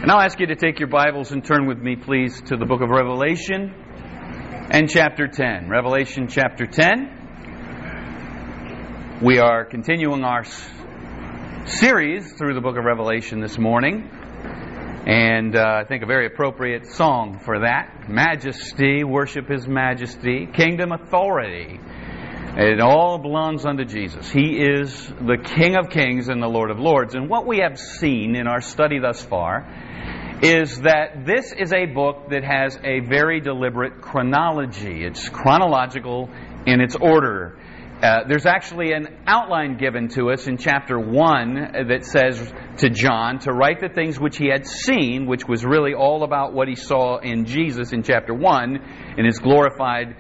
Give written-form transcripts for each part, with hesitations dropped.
And I'll ask you to take your Bibles and turn with me, please, to the book of Revelation and chapter 10. Revelation chapter 10. We are continuing our series through the book of Revelation this morning. And I think a very appropriate song for that. Majesty, worship His majesty. Kingdom, authority. It all belongs unto Jesus. He is the King of kings and the Lord of lords. And what we have seen in our study thus far is that this is a book that has a very deliberate chronology. It's chronological in its order. There's actually an outline given to us in chapter 1 that says to John to write the things which he had seen, which was really all about what he saw in Jesus in chapter 1 in his glorified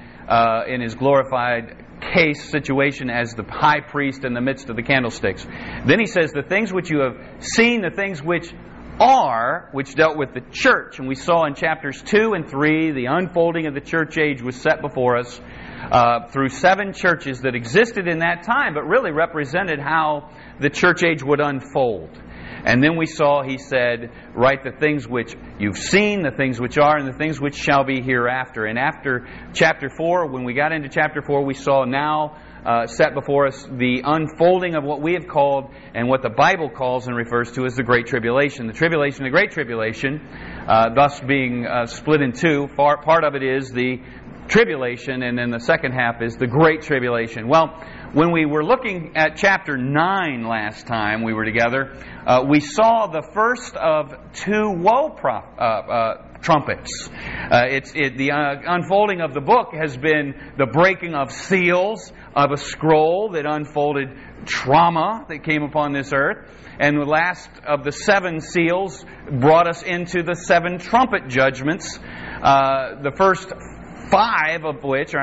case situation as the high priest in the midst of the candlesticks. Then he says the things which you have seen, the things which are, which dealt with the church. And we saw in chapters 2 and 3, the unfolding of the church age was set before us through 7 churches that existed in that time, but really represented how the church age would unfold. And then we saw, he said, write the things which you've seen, the things which are, and the things which shall be hereafter. And after chapter 4, when we got into chapter 4, we saw now set before us the unfolding of what we have called, and what the Bible calls and refers to as the Great Tribulation. The tribulation, the Great Tribulation, thus being split in two. Part of it is the tribulation, and then the second half is the Great Tribulation. Well, when we were looking at chapter 9 last time we were together, we saw the first of 2 woe trumpets. The unfolding of the book has been the breaking of seals of a scroll that unfolded trauma that came upon this earth. And the last of the 7 seals brought us into the 7 trumpet judgments. The first 4 of which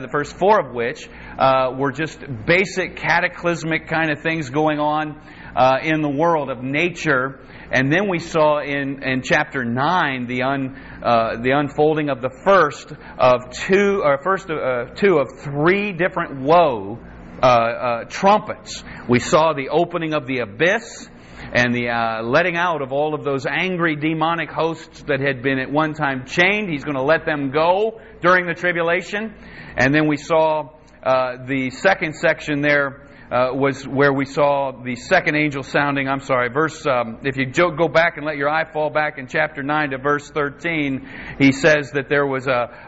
were just basic cataclysmic kind of things going on in the world of nature. And then we saw in chapter 9 the unfolding of the first of 2 of 3 different woe trumpets. We saw the opening of the abyss and the letting out of all of those angry demonic hosts that had been at one time chained. He's going to let them go during the tribulation. And then we saw the second section there was where we saw the second angel sounding. If you go back and let your eye fall back in chapter 9 to verse 13, he says that there was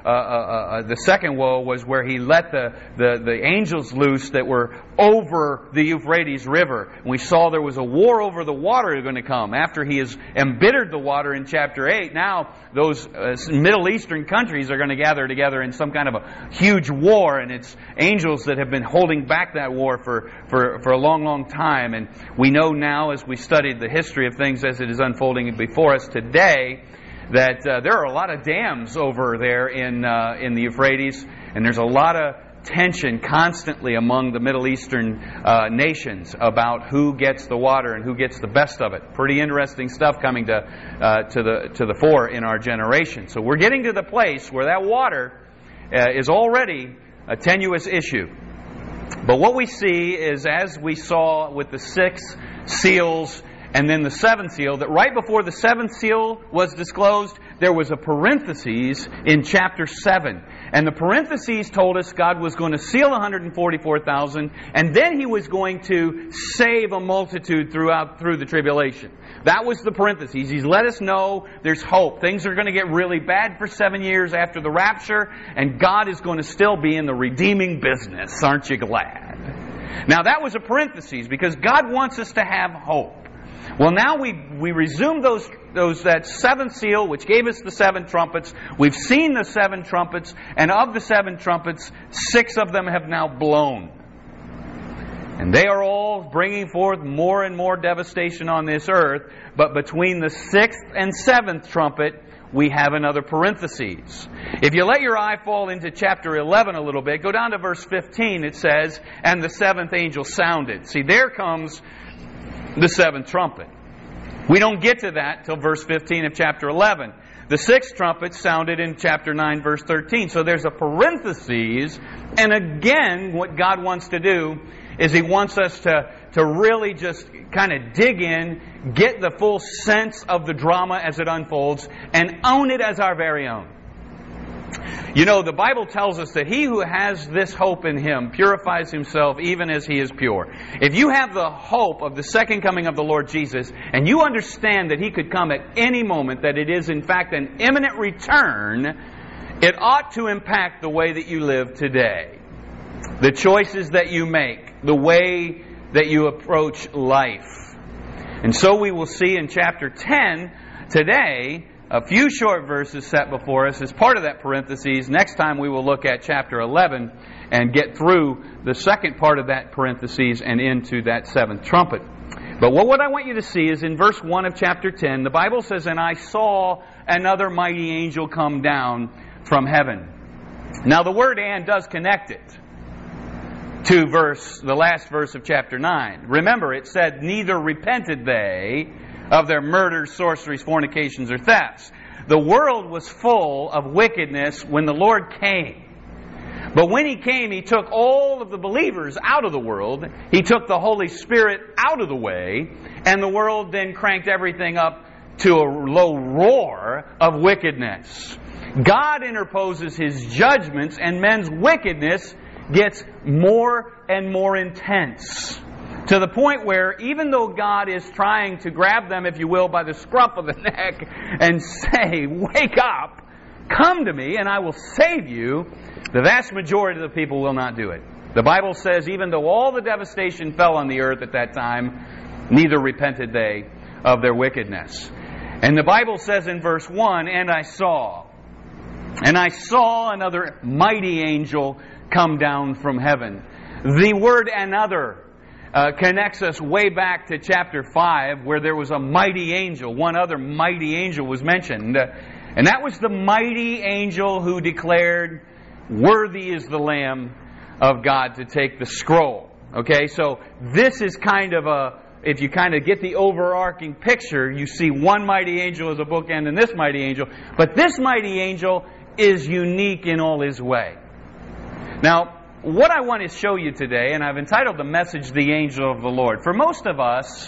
the second woe was where he let the angels loose that were over the Euphrates River. And we saw there was a war over the water going to come. After he has embittered the water in chapter 8, now those Middle Eastern countries are going to gather together in some kind of a huge war, and it's angels that have been holding back that war for a long, long time. And we know now, as we studied the history of things as it is unfolding before us today, that there are a lot of dams over there in the Euphrates, and there's a lot of tension constantly among the Middle Eastern nations about who gets the water and who gets the best of it. Pretty interesting stuff coming to the fore in our generation. So we're getting to the place where that water is already a tenuous issue. But what we see is, as we saw with the 6 seals and then the 7th seal, that right before the 7th seal was disclosed, there was a parenthesis in chapter 7. And the parentheses told us God was going to seal 144,000, and then He was going to save a multitude through the tribulation. That was the parentheses. He's let us know there's hope. Things are going to get really bad for 7 years after the rapture, and God is going to still be in the redeeming business. Aren't you glad? Now that was a parenthesis because God wants us to have hope. Well, now we resume that 7th seal, which gave us the 7 trumpets. We've seen the 7 trumpets, and of the 7 trumpets, 6 of them have now blown. And they are all bringing forth more and more devastation on this earth. But between the 6th and 7th trumpet, we have another parenthesis. If you let your eye fall into chapter 11 a little bit, go down to verse 15, it says, and the 7th angel sounded. See, there comes the 7th trumpet. We don't get to that till verse 15 of chapter 11. The 6th trumpet sounded in chapter 9, verse 13. So there's a parenthesis, and again, what God wants to do is He wants us to really just kind of dig in, get the full sense of the drama as it unfolds, and own it as our very own. You know, the Bible tells us that he who has this hope in him purifies himself even as he is pure. If you have the hope of the second coming of the Lord Jesus, and you understand that he could come at any moment, that it is in fact an imminent return, it ought to impact the way that you live today. The choices that you make, the way that you approach life. And so we will see in chapter 10 today a few short verses set before us as part of that parenthesis. Next time we will look at chapter 11 and get through the second part of that parenthesis and into that seventh trumpet. But what I want you to see is in verse 1 of chapter 10, the Bible says, "And I saw another mighty angel come down from heaven." Now the word "and" does connect it to the last verse of chapter 9. Remember, it said, "Neither repented they of their murders, sorceries, fornications, or thefts." The world was full of wickedness when the Lord came. But when He came, He took all of the believers out of the world. He took the Holy Spirit out of the way, and the world then cranked everything up to a low roar of wickedness. God interposes His judgments, and men's wickedness gets more and more intense. To the point where even though God is trying to grab them, if you will, by the scruff of the neck and say, "Wake up, come to me and I will save you," the vast majority of the people will not do it. The Bible says even though all the devastation fell on the earth at that time, neither repented they of their wickedness. And the Bible says in verse 1, "And I saw another mighty angel come down from heaven." The word "another" connects us way back to chapter 5, where there was a mighty angel. One other mighty angel was mentioned. And that was the mighty angel who declared, "Worthy is the Lamb of God to take the scroll." Okay, so this is kind of if you kind of get the overarching picture, you see one mighty angel as a bookend and this mighty angel. But this mighty angel is unique in all his way. Now, what I want to show you today, and I've entitled the message, "The Angel of the Lord." For most of us,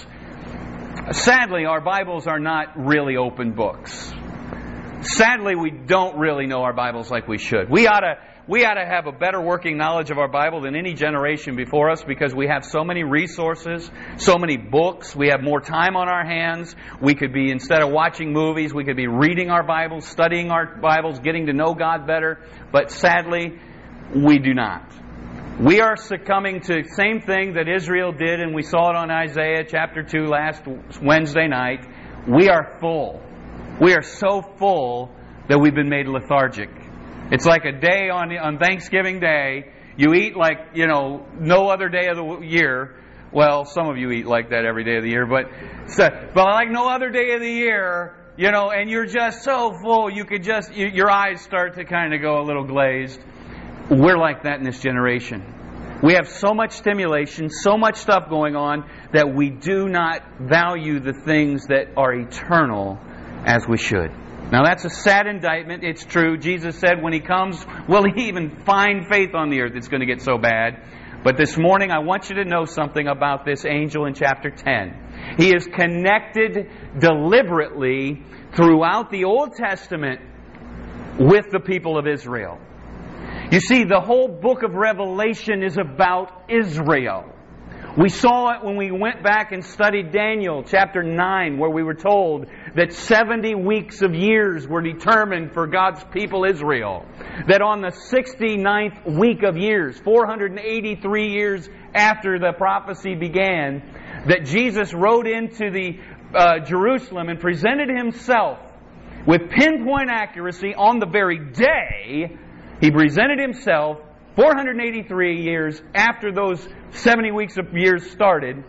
sadly, our Bibles are not really open books. Sadly, we don't really know our Bibles like we should. We ought to have a better working knowledge of our Bible than any generation before us, because we have so many resources, so many books. We have more time on our hands. We could be, instead of watching movies, we could be reading our Bibles, studying our Bibles, getting to know God better. But sadly, we do not. We are succumbing to the same thing that Israel did, and we saw it on Isaiah chapter 2 last Wednesday night. We are full. We are so full that we've been made lethargic. It's like a day on Thanksgiving Day. You eat like, no other day of the year. Well, some of you eat like that every day of the year, but like no other day of the year, and you're just so full, you could your eyes start to kind of go a little glazed. We're like that in this generation. We have so much stimulation, so much stuff going on, that we do not value the things that are eternal as we should. Now that's a sad indictment. It's true. Jesus said when He comes, will He even find faith on the earth? It's going to get so bad. But this morning I want you to know something about this angel in chapter 10. He is connected deliberately throughout the Old Testament with the people of Israel. You see, the whole book of Revelation is about Israel. We saw it when we went back and studied Daniel chapter 9, where we were told that 70 weeks of years were determined for God's people Israel. That on the 69th week of years, 483 years after the prophecy began, that Jesus rode into the Jerusalem and presented Himself with pinpoint accuracy on the very day He presented Himself 483 years after those 70 weeks of years started.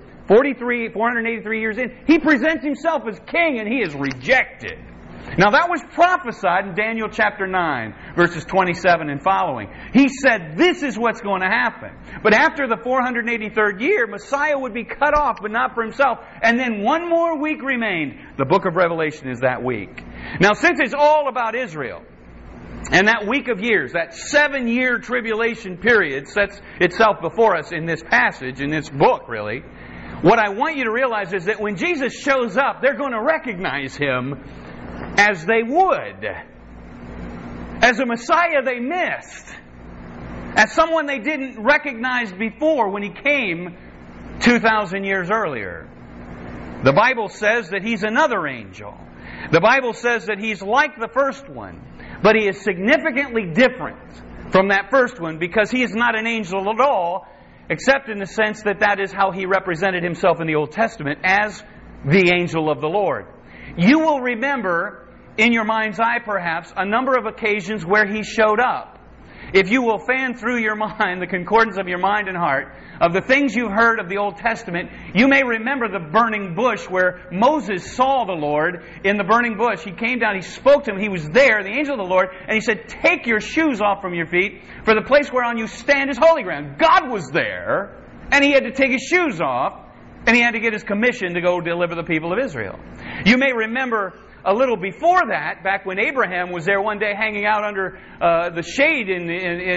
483 years in, He presents Himself as King, and He is rejected. Now that was prophesied in Daniel chapter 9, verses 27 and following. He said this is what's going to happen. But after the 483rd year, Messiah would be cut off, but not for Himself. And then one more week remained. The book of Revelation is that week. Now since it's all about Israel, and that week of years, that 7-year tribulation period sets itself before us in this passage, in this book really, What I want you to realize is that when Jesus shows up, they're going to recognize Him as they would. As a Messiah they missed. As someone they didn't recognize before when He came 2,000 years earlier. The Bible says that He's another angel. The Bible says that He's like the first one, but He is significantly different from that first one because He is not an angel at all, except in the sense that that is how He represented Himself in the Old Testament as the angel of the Lord. You will remember in your mind's eye perhaps a number of occasions where He showed up. If you will fan through your mind, the concordance of your mind and heart, of the things you've heard of the Old Testament, you may remember the burning bush where Moses saw the Lord in the burning bush. He came down, He spoke to him, He was there, the angel of the Lord, and He said, "Take your shoes off from your feet, for the place whereon you stand is holy ground." God was there, and He had to take His shoes off, and He had to get His commission to go deliver the people of Israel. You may remember a little before that, back when Abraham was there one day hanging out under the shade in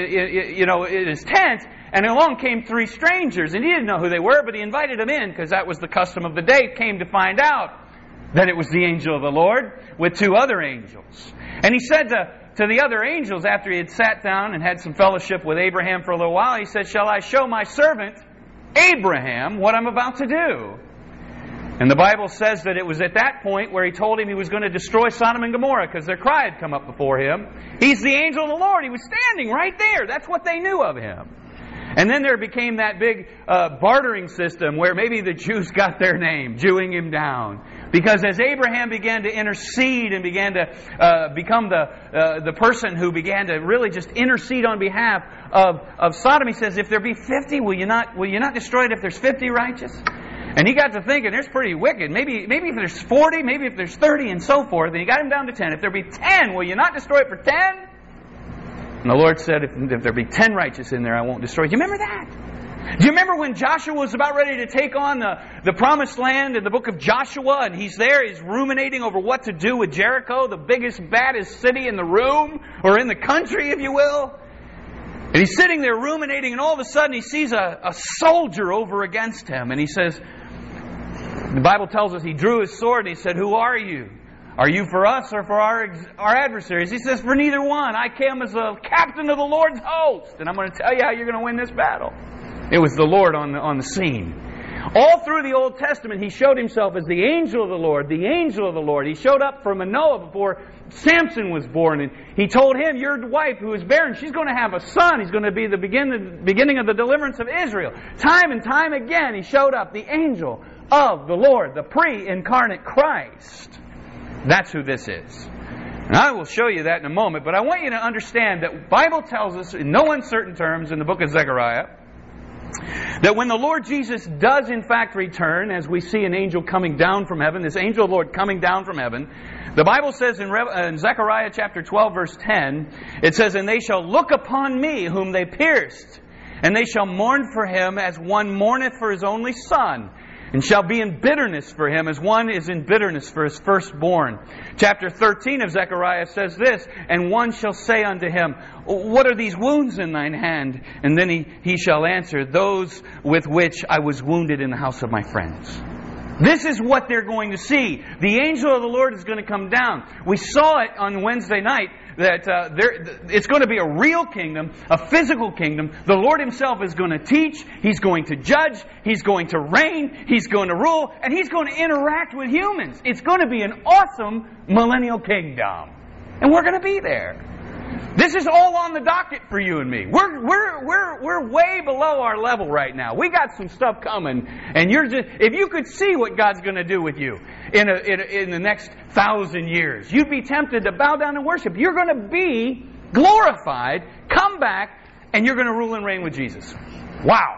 his tent, and along came three strangers, and he didn't know who they were, but he invited them in because that was the custom of the day. Came to find out that it was the angel of the Lord with two other angels. And He said to the other angels, after He had sat down and had some fellowship with Abraham for a little while, He said, "Shall I show my servant Abraham what I'm about to do?" And the Bible says that it was at that point where He told him He was going to destroy Sodom and Gomorrah because their cry had come up before Him. He's the angel of the Lord. He was standing right there. That's what they knew of Him. And then there became that big bartering system where maybe the Jews got their name, Jewing Him down. Because as Abraham began to intercede and began to become the person who began to really just intercede on behalf of Sodom, he says, "If there be 50, will you not destroy it if there's 50 righteous?" And he got to thinking, there's pretty wicked. Maybe if there's 40, maybe if there's 30, and so forth. And he got him down to 10. "If there be 10, will you not destroy it for 10? And the Lord said, if there be 10 righteous in there, I won't destroy it." Do you remember that? Do you remember when Joshua was about ready to take on the promised land in the book of Joshua? And he's there, he's ruminating over what to do with Jericho, the biggest, baddest city in the room, or in the country, if you will. And he's sitting there ruminating, and all of a sudden he sees a soldier over against him. And he says, the Bible tells us he drew his sword and he said, "Who are you? Are you for us or for our adversaries?" He says, "For neither one. I came as a captain of the Lord's host, and I'm going to tell you how you're going to win this battle." It was the Lord on the scene. All through the Old Testament, He showed Himself as the angel of the Lord, the angel of the Lord. He showed up for Manoah before Samson was born, and He told him, "Your wife who is barren, she's going to have a son. He's going to be the beginning of the deliverance of Israel." Time and time again, He showed up, the angel of the Lord, the pre-incarnate Christ. That's who this is. And I will show you that in a moment, but I want you to understand that the Bible tells us in no uncertain terms in the book of Zechariah that when the Lord Jesus does in fact return, as we see an angel coming down from heaven, this angel of the Lord coming down from heaven, the Bible says in Zechariah chapter 12 verse 10, it says, "And they shall look upon me whom they pierced, and they shall mourn for him as one mourneth for his only son, and shall be in bitterness for him as one is in bitterness for his firstborn." Chapter 13 of Zechariah says this, "And one shall say unto him, What are these wounds in thine hand? And then he shall answer, Those with which I was wounded in the house of my friends." This is what they're going to see. The angel of the Lord is going to come down. We saw it on Wednesday night that it's going to be a real kingdom, a physical kingdom. The Lord Himself is going to teach. He's going to judge. He's going to reign. He's going to rule. And He's going to interact with humans. It's going to be an awesome millennial kingdom. And we're going to be there. This is all on the docket for you and me. We're way below our level right now. We got some stuff coming, and if you could see what God's going to do with you in the next 1,000 years, you'd be tempted to bow down and worship. You're going to be glorified, come back, and you're going to rule and reign with Jesus. Wow!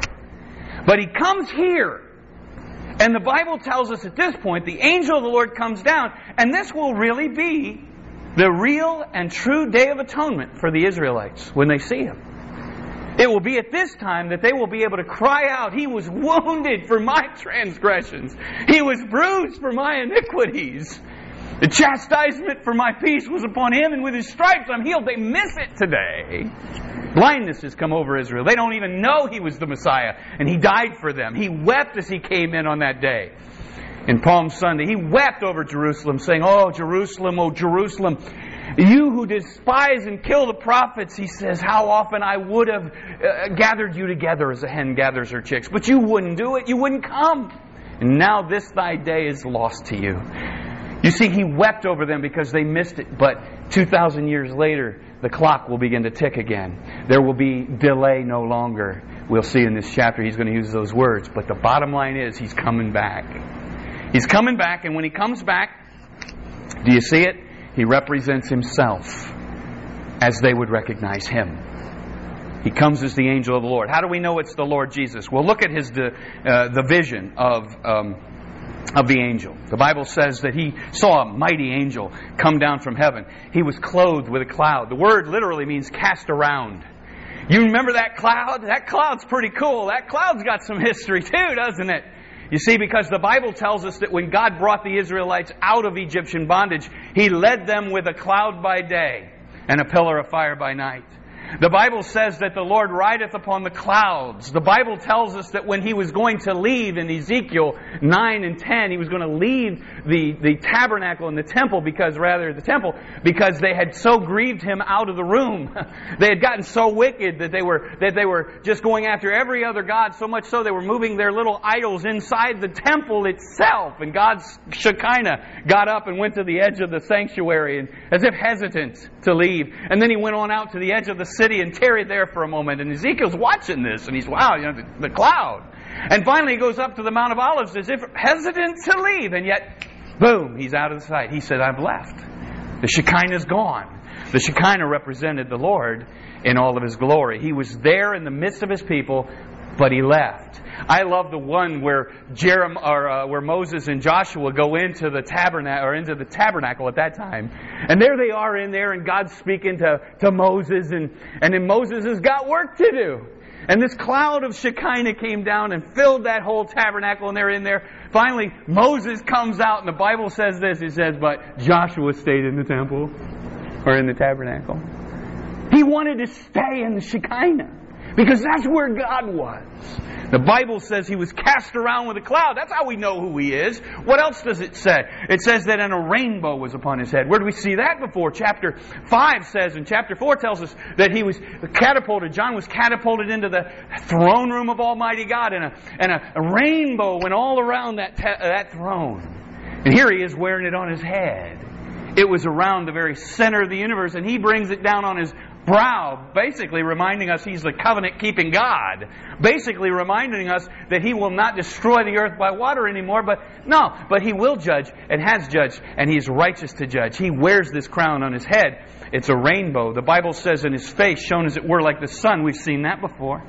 But He comes here. And the Bible tells us at this point, the angel of the Lord comes down, and this will really be the real and true Day of Atonement for the Israelites when they see Him. It will be at this time that they will be able to cry out, "He was wounded for my transgressions. He was bruised for my iniquities. The chastisement for my peace was upon Him, and with His stripes I'm healed." They miss it today. Blindness has come over Israel. They don't even know He was the Messiah. And He died for them. He wept as He came in on that day. In Palm Sunday, He wept over Jerusalem, saying, oh, Jerusalem, you who despise and kill the prophets, He says, how often I would have gathered you together as a hen gathers her chicks. But you wouldn't do it. You wouldn't come. And now this thy day is lost to you. You see, He wept over them because they missed it. But 2,000 years later, the clock will begin to tick again. There will be delay no longer. We'll see in this chapter He's going to use those words. But the bottom line is He's coming back. He's coming back, and when He comes back, do you see it? He represents Himself as they would recognize Him. He comes as the angel of the Lord. How do we know it's the Lord Jesus? Well, look at the vision of the angel. The Bible says that He saw a mighty angel come down from heaven. He was clothed with a cloud. The word literally means cast around. You remember that cloud? That cloud's pretty cool. That cloud's got some history too, doesn't it? You see, because the Bible tells us that when God brought the Israelites out of Egyptian bondage, He led them with a cloud by day and a pillar of fire by night. The Bible says that the Lord rideth upon the clouds. The Bible tells us that when He was going to leave in Ezekiel 9 and 10, He was going to leave the tabernacle and the temple because they had so grieved Him out of the room. They had gotten so wicked that they were just going after every other god, so much so they were moving their little idols inside the temple itself. And God's Shekinah got up and went to the edge of the sanctuary and as if hesitant to leave. And then He went on out to the edge of the city and tarried there for a moment. And Ezekiel's watching this and he's, wow, the cloud. And finally he goes up to the Mount of Olives as if hesitant to leave. And yet, boom, He's out of sight. He said, I've left. The Shekinah's gone. The Shekinah represented the Lord in all of His glory. He was there in the midst of His people, but He left. I love the one where where Moses and Joshua go into the tabernacle at that time, and there they are in there, and God's speaking to Moses, and then Moses has got work to do. And this cloud of Shekinah came down and filled that whole tabernacle, and they're in there. Finally, Moses comes out, and the Bible says this. It says, but Joshua stayed in the temple, or in the tabernacle. He wanted to stay in the Shekinah, because that's where God was. The Bible says He was cast around with a cloud. That's how we know who He is. What else does it say? It says that a rainbow was upon His head. Where do we see that before? Chapter 5 says, and chapter 4 tells us that He was catapulted. John was catapulted into the throne room of Almighty God, and a rainbow went all around that throne. And here He is wearing it on His head. It was around the very center of the universe, and He brings it down on His brow, basically reminding us He's the covenant-keeping God. Basically reminding us that He will not destroy the earth by water anymore, but He will judge and has judged, and He's righteous to judge. He wears this crown on His head. It's a rainbow. The Bible says in His face, shown as it were like the sun. We've seen that before.